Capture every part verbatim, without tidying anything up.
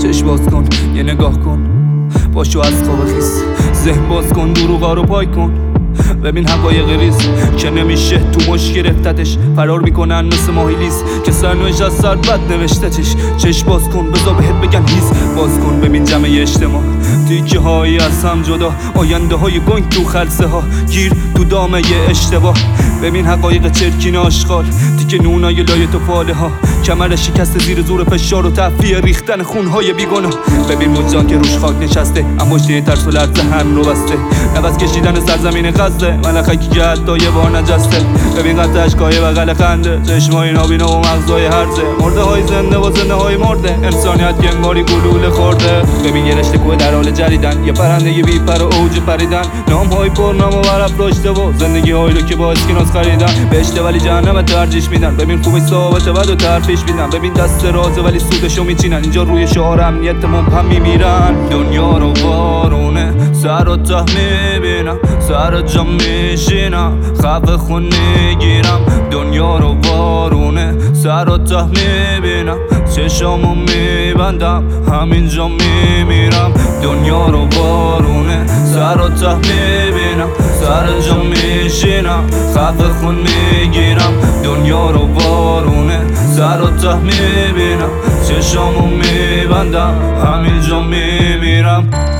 چشم باز کن یه نگاه کن، باشو از خواب خیس، ذهن باز کن دروغا رو پای کن، ببین حقایق ریز که نمیشه تو مش گرفتتش، فرار میکنن مثل ماهیلیز که سرنوشت از سر بد نوشتتش. چشم باز کن بذار بهت بگن هیز، باز کن ببین جمع اجتماع، تیکه هایی از هم جدا، آینده های گنگ تو خلصه ها، گیر تو دامه اشتباه، ببین حقایق چرکین آشغال، تیکه نونای لای تو پاله ها، کمر شکست زیر زور فشار و تفریح ریختن خونهای بیگناه، ببین وجدان که روش خاک نشسته، اما مشتی ترس و لرز هم رو بسته، نفس کشیدن سرزمین غزه، ملخکی که حتی یه بار نجسته، ببین قطع اشکای بغل خنده، چشمای نابینه و مغزای هرزه، مرده های زنده و زنده های مرده، انسانیت که انگاری گلوله خورده، ببین یه رشته کوه در حال جریدن، یه پرنده یه بی پر و اوج پریدن، نام های پرنام و برف داشته و زندگی هایی رو که با اسکناس خریدن، بهشته ولی جهنم ترجیح میدن، ببین خوبش ثابته بد و ترفیش میدن، ببین دست رازه ولی سودشو میچینن، اینجا روی شعار امنیت مبهم میمیرن، دنیا رو بارونه سر و ته میبینم، سر جا میشینم خفه خون میگیرم، دنیا رو بارونه سر و ته میبینم، چشامو میبندم همینجا میمیرم، دنیا رو بارونه سر و ته میبینم، سر جا میشینم خفه خون میگیرم، دنیا رو بارونه سر و ته میبینم، چشامو میبندم همینجا میمیرم،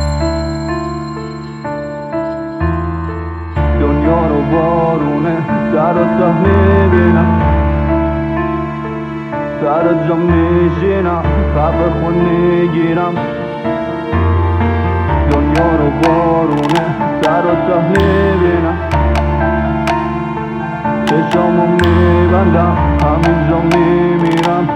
دنیا رو بارونه سر و ته میبینم، سر جا میشینم خفه خون میگیرم، دنیا رو بارونه سر و ته میبینم، چشامو میبندم همینجا میمیرم.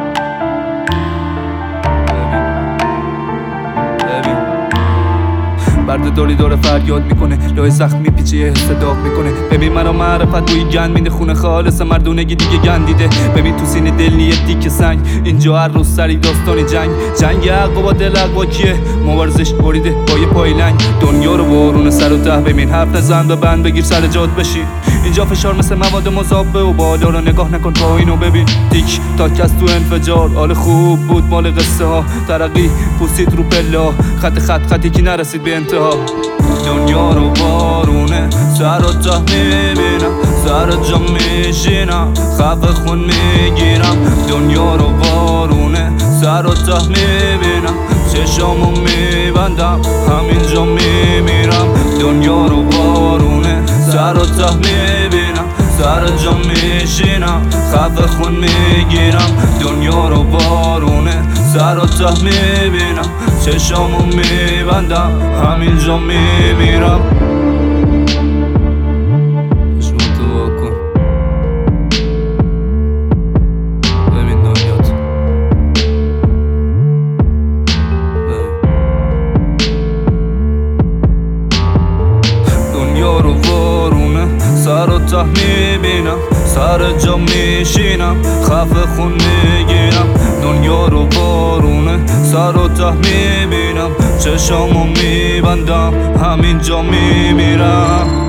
برد داری داره فریاد میکنه، لای زخم میپیچه یه حس داغ میکنه، ببین مرا معرفت توی گند میده، خونه خالص مردونگی دیگه گندیده، ببین تو سینه دل نیه دیگه سنگ، اینجا هر روز سری داستانی جنگ، جنگ حق با دل حق با کیه، مبارزش بریده با یه پای لنگ، دنیا رو بارون سر و ته ببین، حرف نزن به بند بگیر سر جات بشین، اینجا فشار مثل مواد مذابه و بالا رو نگاه نکن پایینو ببین، تیک تاک از تو انفجار، حال خوب بود مال قصه ها، ترقی پوسید رو پلا، خط خط خطی که نرسید به انتها، دنیا رو بارونه سر و ته میبینم، سر جا میشینم خفه خون میگیرم، دنیا رو بارونه سر و ته میبینم، چشامو میبندم همینجا میمیرم، دنیا رو بارونه سر و ته میبینم، سر جا میشینم خفه خون میگیرم، دنیا رو بارونه سر و ته میبینم، چشامو میبندم همینجا میمیرم. دنیا رو بارونه سر و ته میبینم، سر جا میشینم خفه خون میگیرم، دنیا رو بارونه سر و ته میبینم، چشامو میبندم همینجا میمیرم.